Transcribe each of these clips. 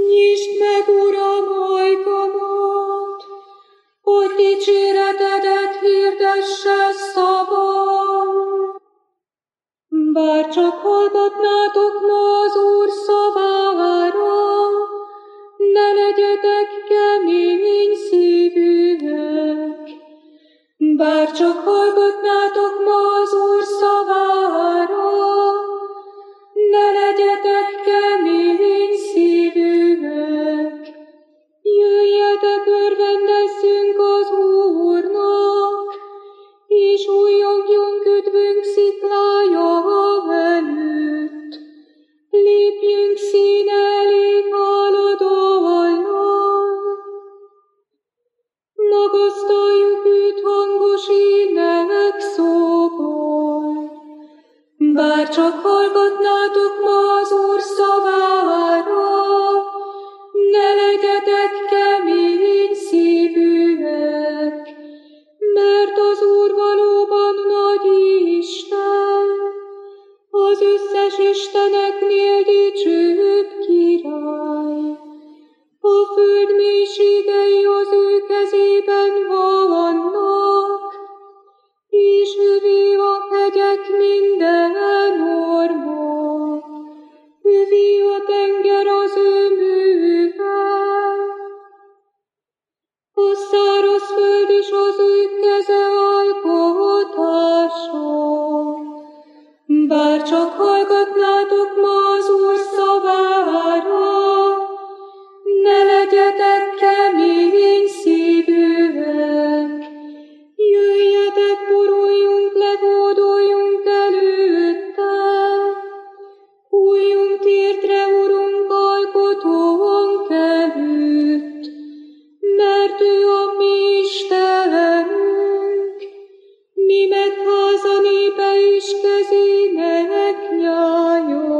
Nyisd meg, Uram, ajkamat, hogy dicséretedet hirdesse szavam. Bár csak hallgatnátok ma az Úr szavára, ne legyetek kemény szívűek. Bár csak hallgatnátok ma az Úr szavára, ne legyetek kemény szívűek. Jöjjetek, örvendezzünk az Úrnak, és újjongjon üdvünk sziklája előtt. Lépjünk színe elé háladallal. Magasztaljuk őt hangos ének szóval. Bár csak hallgatnátok ma az Úr szavára, ne legyetek kemény szívűek, mert az Úr valóban nagy Isten, az összes isteneknél dicsőbb király. A föld mélységei az ő kezében vannak, és övé a hegyek minden orma, övé a tenger az ő műve. A száraz föld is az ő keze alkotása. Bár csak hallgatnátok ma az Úr szavára, ne legyetek kemény szívűek. Jöjjetek, boruljunk le, hódoljunk előtte. Hújjunk térdre, Urunk, alkotónk előtt, mert ő a mi Istenünk, mi megháza népe is kezének nyája.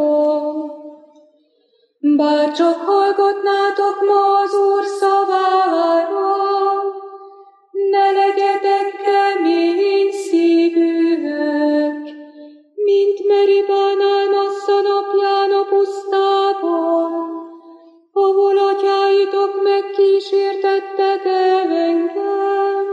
Bár csak hallgatnátok ma az Úr szavára, ne legyetek kemény szívűek, mint Meribánál Massza napján a pusztában, ahol atyáitok megkísértettek engem,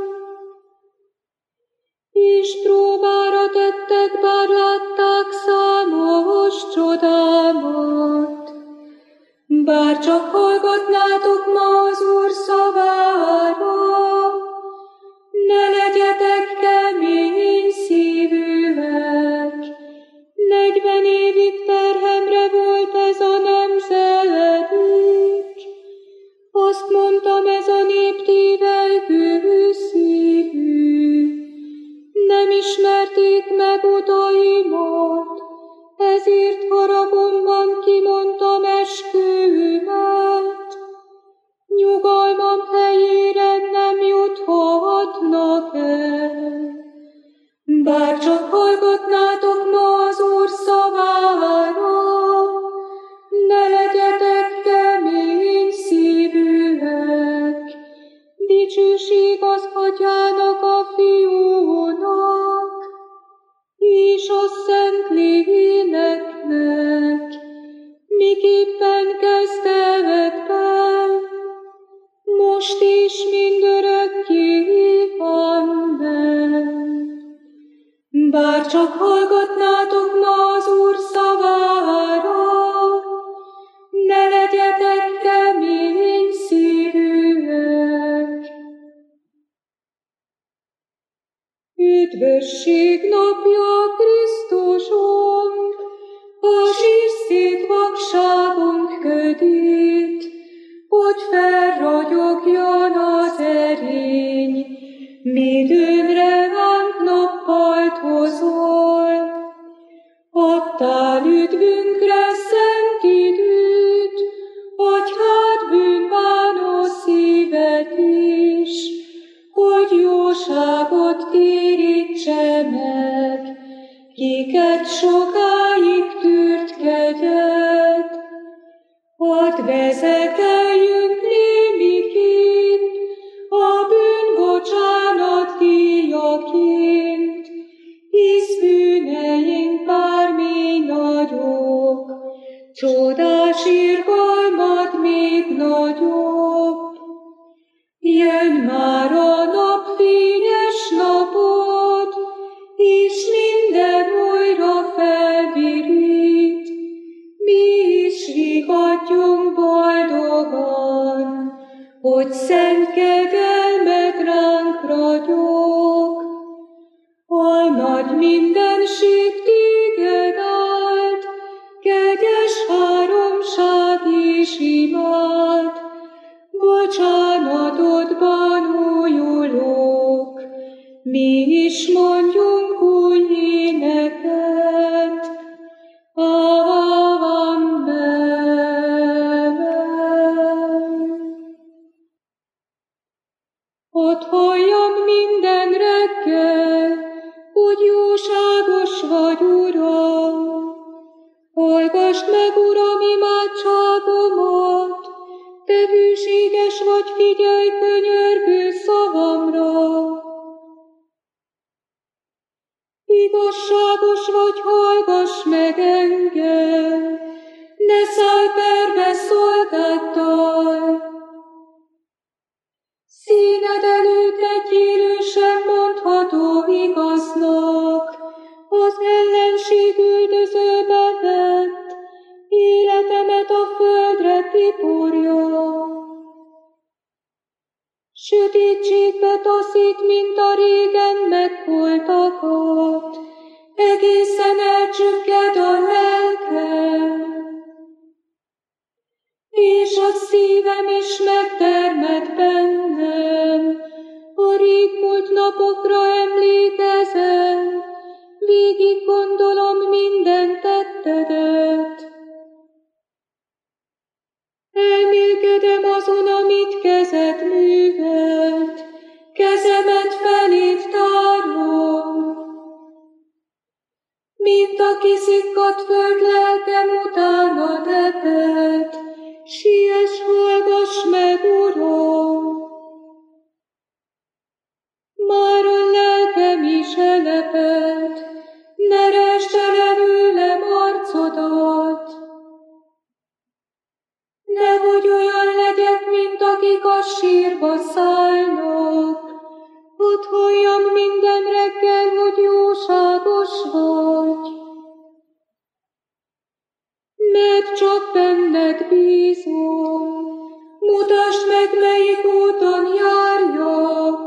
és próbára tettek, bár látták számos csodámat. Bár csak hallgatnátok ma az Úr szavára, ne legyetek kemény szívűek. 40 évig terhemre volt ez a nemzedék. Azt mondtam, ez a nép tévelygő szívű. Nem ismerték meg utaimat, ezért haragomban kimondtam eskümet. Nyugalmam helyére nem juthatnak el. Bár csak hallgatnátok ma az Úr szavára, ne legyetek kemény szívűek. Dicsőség az Atyának, a Fiúnak, és a Szentléleknek, miképpen kezdetben, most is mindörökké. Amen. Bár csak hallgatnátok ma az Úr szavára, ne legyetek kemény szívűek. Üdvösség napja Krisztusunk, a zsírszét vakságunk ködét, hogy felragyogjon az erény, midőmre ránk nappalt hozol. Adtál üdvünkre szent időt, atyád bűnbánó szívet is, hogy jóságot térítse meg, kiket sokáig tűrt kegyed. Hadd vezekeljünk némiképp a bűnbocsánat díjaként, hisz bűneink bármi nagyok, csodás irgalmad még nagyobb. Jön már a napfényes napod, és minden újra felvirít. Mi is rigadjunk boldogan, hogy szent kegyelmed ránk ragyog. A nagy mindenség téged áld, kegyes háromság és imád, bocsánatodban újulok, mi is mondjunk új éneket. Amen. Hadd halljam minden reggel, hogy jóságos vagy, Uram. Hallgasd meg, Uram, imádságomat, te hűséges vagy, figyelj könyörgő szavamra. Igazságos vagy, hallgass meg engem, ne szállj perbe szolgáddal. Színed előtt egy élő sem mondható igaznak, az ellenség üldözőbe vett, életemet a földre tiporja. Sötétségbe taszít, mint a régen megholtakat, egészen elcsügged a lelkem, és a szívem is megtermett bennem. A régmúlt napokra emlékezem, végig gondolom minden tettedet. Elmélkedem azon, amit kezed művelt, kezemet feléd tárom. Mint a kiszikkadt föld, lelkem utána teped, siess, hallgass meg, Uram! Már a lelkem is eleped, ne resd el előlem arcodat. Nehogy olyan legyek, mint akik a sírba szállnak, hadd halljam minden reggel, hogy jóságos vagy. Mert csak benned bízom, mutasd meg, melyik úton járjak.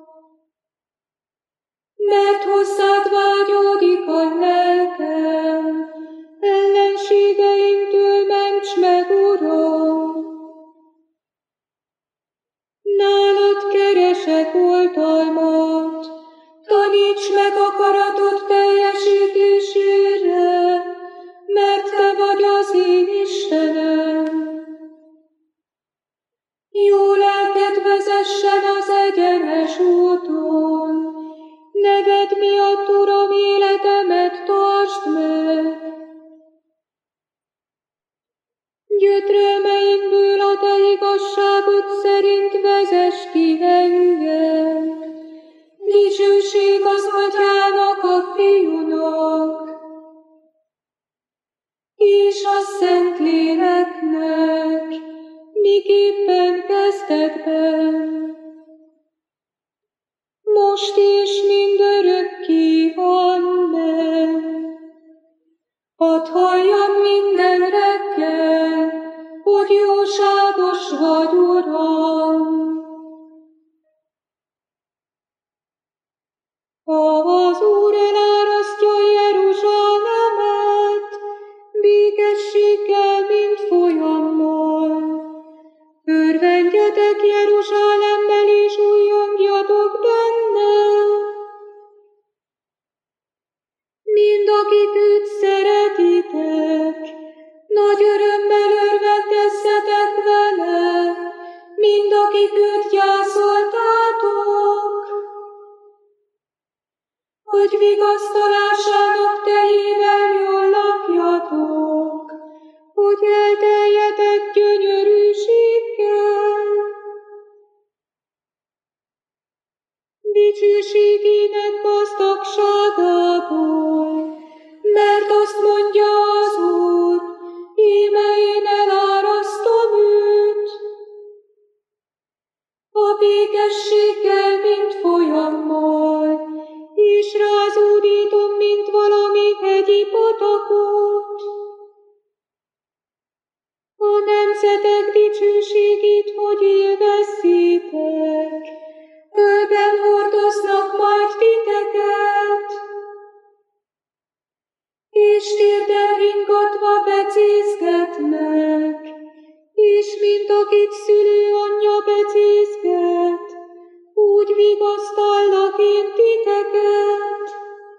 Mert hozzád vágyódik a lelkem, ellenségeinktől ments meg, Uram. Nálad keresek oltalmat, taníts meg akaratod teljesítésére, mert te vagy az én Istenem. Jó lelked vezessen az egyenes úton, neved miatt, Uram, életemet tartsd meg. Gyötrelmeimből a te igazságod szerint vezess ki engem. Dicsőség az Atyának, a Fiúnak, és a Szentléleknek, miképpen kezdetben, most és mindörökké. Amen. Hadd halljam minden reggel, hogy jóságos vagy, Uram. Az Úr elárasztja Jeruzsálemet, békességgel, mint folyammal. Örvendjetek Jeruzsálemmel, és újjongjatok benne. Mind akik őt szeretitek, nagy örömmel örvendezzetek vele, mind akik őt gyászoltátok, hogy vigasztalásának tejével jól lakjatok, hogy elteljetek gyönyörűséggel. Dicsőségének gazdagságából, mert azt mondja az Úr, íme én elárasztom őt. napot. A nemzetek dicsőségét, hogy élvezzétek, ölben hordoznak majd titeket, és térden ringatva becézgetnek, és mint akit szülő anyja becézget, úgy vigasztallak én titeket.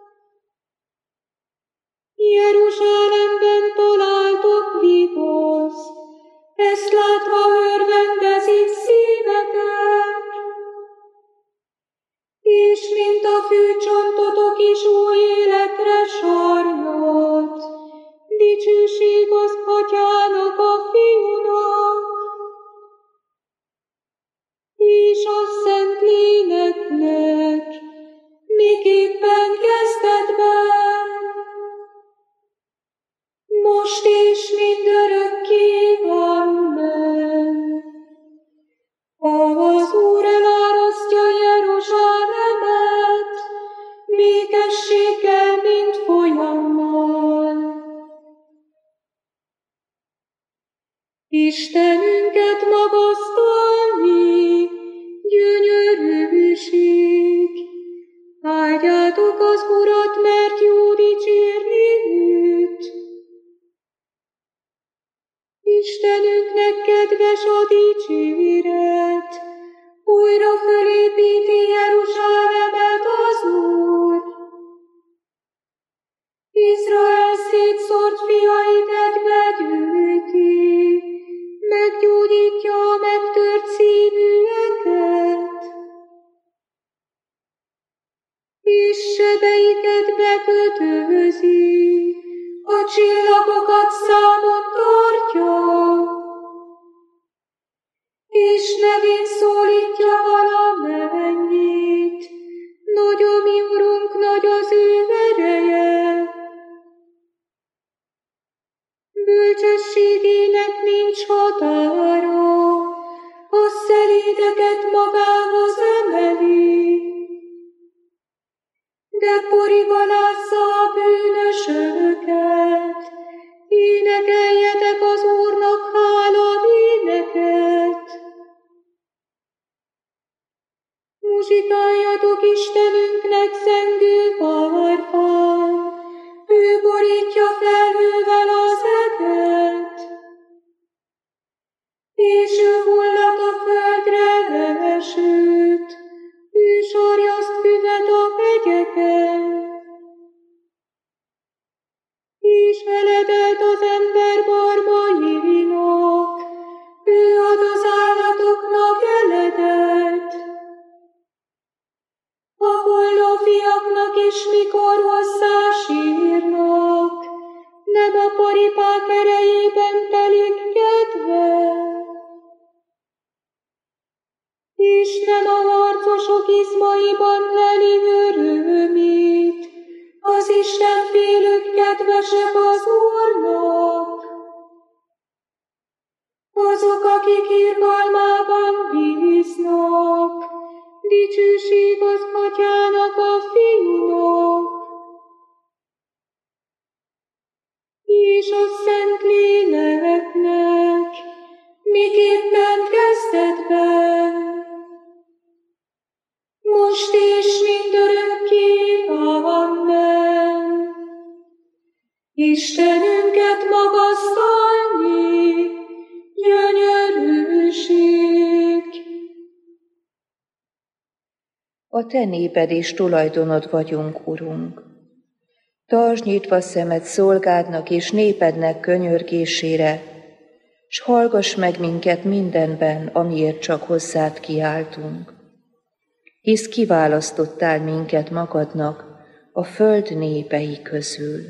Jeruzsálemben találtok vigaszt, ezt látva örvendezik szívetek, és mint a fűcsontotok is új életre sarjad, dicsőség az Atyának, a Fiúnak, és a Szentléleknek, miképpen kezdetben, most és mindörökké. Amen. Az Úr elárasztja Jeruzsálemet, békességgel, mint folyammal. Istenünket magasztalni, gyönyörűség. Áldjátok az Urat, mert jó dicsérni őt. Istenünknek kedves a dicséret, újra fölépíti Jeruzsálemet az Úr. Izrael szétszórt fiait egybegyűjti, meggyógyítja a megtört szívűeket, és sebeiket bekötőzi, a csillagokat számon tartja, és nevén szólítja valamennyit. Nagy a mi Urunk, nagy az ő ereje. Bölcsességének nincs határa, a szelédeket magához emeli, de porigalázza a bűnösöket. Énekeljetek az Úrnak hálaéneket. Muzsikáljatok Istenünknek zengő harfán, ő borítja felhővel az eget, és ő hullat a földre esőt, ő sarjaszt füvet a hegyeken, és feledelt az ember barmainak, ő ad az állatoknak eledet. A holló fiaknak is, mikor hozzá sírnak, nem a paripák erejében telik kedve, és nem a harcosok izmaiban leli örömét, az Istenfélők kedvesek az Úrnak. Azok, akik irgalmában bíznak, dicsőség az Atyának, a Fiúnak, és a Szentléleknek, miképpen kezdetben, most és mindörökké. Amen. Istenünket magasztalni, gyönyörűség. A te néped és tulajdonod vagyunk, Urunk. Tartsd nyitva szemed szolgádnak és népednek könyörgésére, s hallgass meg minket mindenben, amiért csak hozzád kiáltunk. Hisz kiválasztottál minket magadnak a föld népei közül.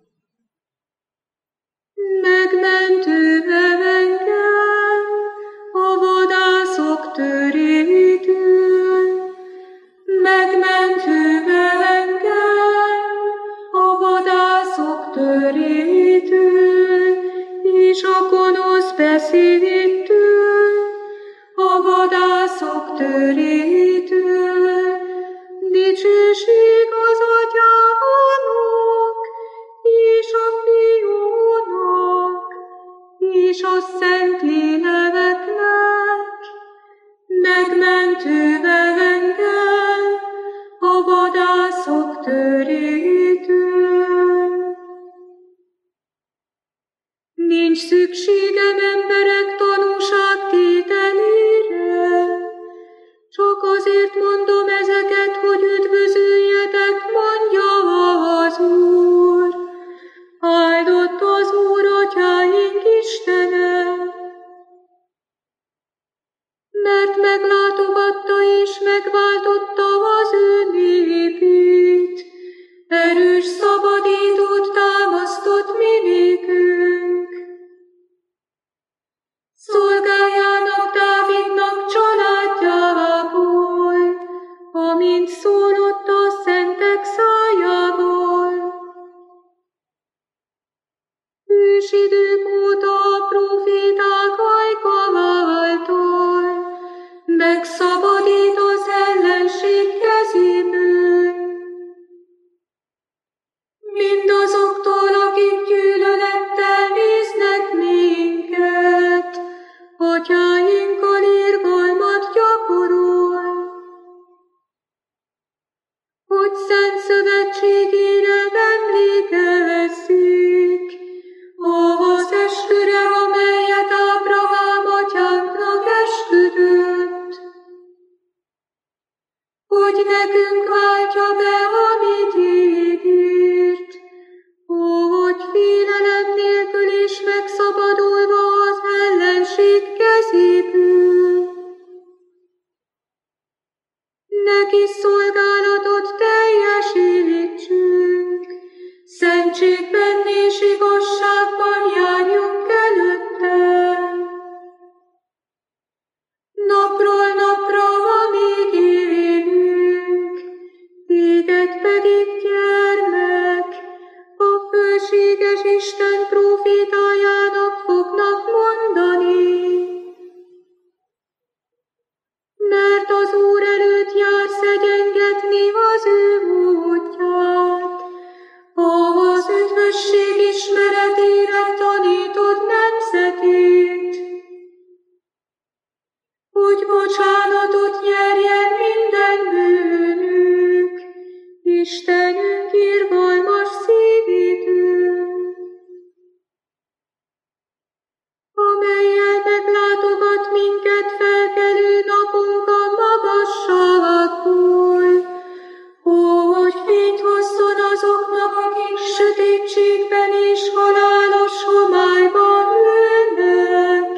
Megmentő engem a vadászok törétől, megmentő engem a vadászok törétől, és a gonosz beszédtől, a vadászok törétől. Dicsőség az Atyának és a szent léleknek, megmentővel engem a vadászok törétől. Nincs szükségem emberek tanúságtételére, csak azért mondom ezeket, hogy üdvözüljetek, mondja az Úr. Áldott az Úr, atyáink Istene, mert meglátogatta és megváltotta az ő népét, erős szabadítót támasztott mi nékünk. Szolgájának Dávidnak családjából, amint szólott a szentek szájából. Ősidők óta a proféták ajka által megszabadít az ellenség kezéből. Mindazoktól, akik gyűlölettel néznek minket, atyáinkkal irgalmat gyakorol, hogy szent szövetségére emlékezzék, az esküre, amelyet Ábrahám atyánknak esküdött, hogy nekünk váltja be, amit ígért, hogy félelem nélkül is megszabadulva az ellenség kezéből. Neki szolgálatot teljesítsünk, szentségben és igazságban járjunk előtte. Napról napra, amíg élünk, téged pedig, gyermek, a fölséges Isten prófétájának fognak mondani. Mert az Úr előtt jársz egyengetni az ő útját, az üdvösség ismeretére tanítod nemzetét, hogy bocsánatot nyerjen minden bűnük, Istenünk irgalmas szívétől, amellyel meglátogat minket felkelő napunkon magasságból, hogy fényt hozzon azoknak, akik sötétségben és halálos homályban ülnek.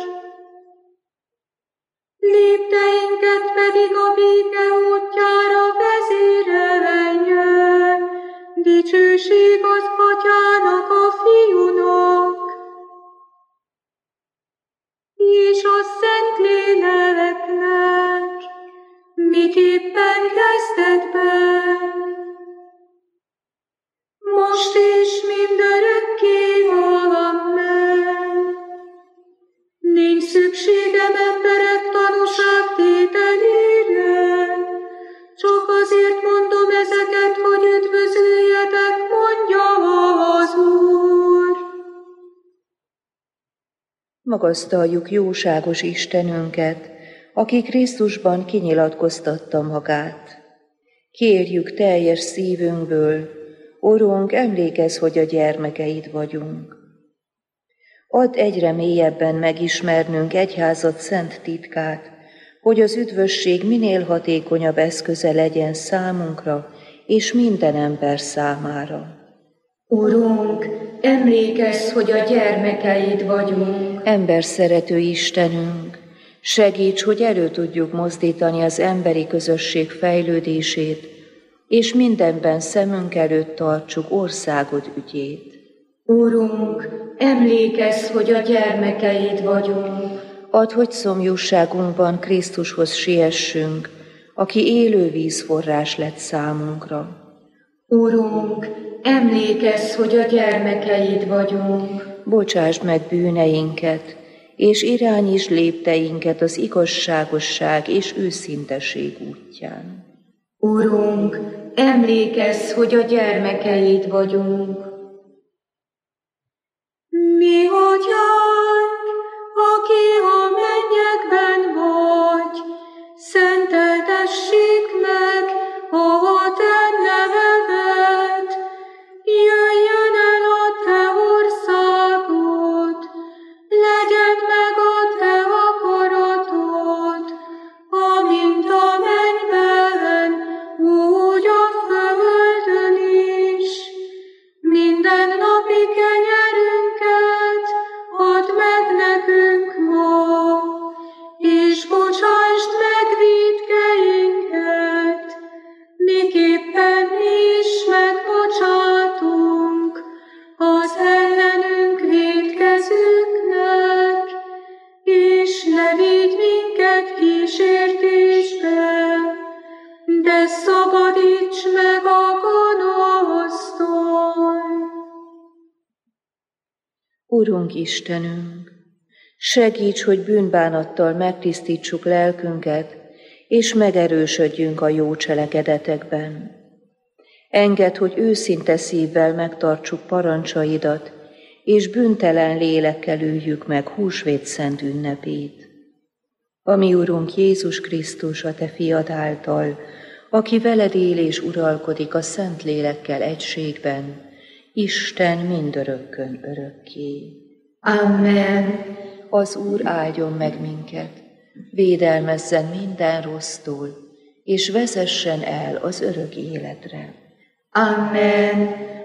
Lépteinket pedig a béke útjára vezérelje, dicsőség az Atyának, a Fiúnak, és a Szentléleknek, miképpen kezdetben, most és mindörökké. Amen. Nincs szükségem emberek tanúságtételére, csak azért mondom ezeket, hogy üdvözüljetek, mondja az Úr. Magasztaljuk jóságos Istenünket, aki Krisztusban kinyilatkoztatta magát. Kérjük teljes szívünkből, Urunk, emlékezz, hogy a gyermekeid vagyunk. Add egyre mélyebben megismernünk egyházad szent titkát, hogy az üdvösség minél hatékonyabb eszköze legyen számunkra és minden ember számára. Urunk, emlékezz, hogy a gyermekeid vagyunk. Emberszerető Istenünk, segíts, hogy elő tudjuk mozdítani az emberi közösség fejlődését, és mindenben szemünk előtt tartsuk országod ügyét. Urunk, emlékezz, hogy a gyermekeid vagyunk. Add, hogy szomjúságunkban Krisztushoz siessünk, aki élő vízforrás lett számunkra. Urunk, emlékezz, hogy a gyermekeid vagyunk. Bocsásd meg bűneinket, és irányítsd lépteinket az igazságosság és őszinteség útján. Urunk, emlékezz, hogy a gyermekeid vagyunk. Mi Atyánk, aki a mennyekben vagy, szenteltessék meg a te nevedet, jöjjön el a te országod, legyen meg a te akaratod, amint a mennyben, úgy a földön is. Minden napi kenyerünket add meg nekünk ma, és bocsásd meg vétkeinket, miképpen mi is megbocsátunk az ellenünk vétkezőknek, és ne vigy minket kísértésbe, de szabadíts meg a gonosztól. Urunk Istenünk, segíts, hogy bűnbánattal megtisztítsuk lelkünket, és megerősödjünk a jó cselekedetekben. Engedd, hogy őszinte szívvel megtartsuk parancsaidat, és bűntelen lélekkel üljük meg húsvét szent ünnepét. A mi Urunk Jézus Krisztus, a te fiad által, aki veled él és uralkodik a Szent Lélekkel egységben, Isten mindörökkön örökké. Amen. Az Úr áldjon meg minket, védelmezzen minden rossztól, és vezessen el az örök életre. Amen.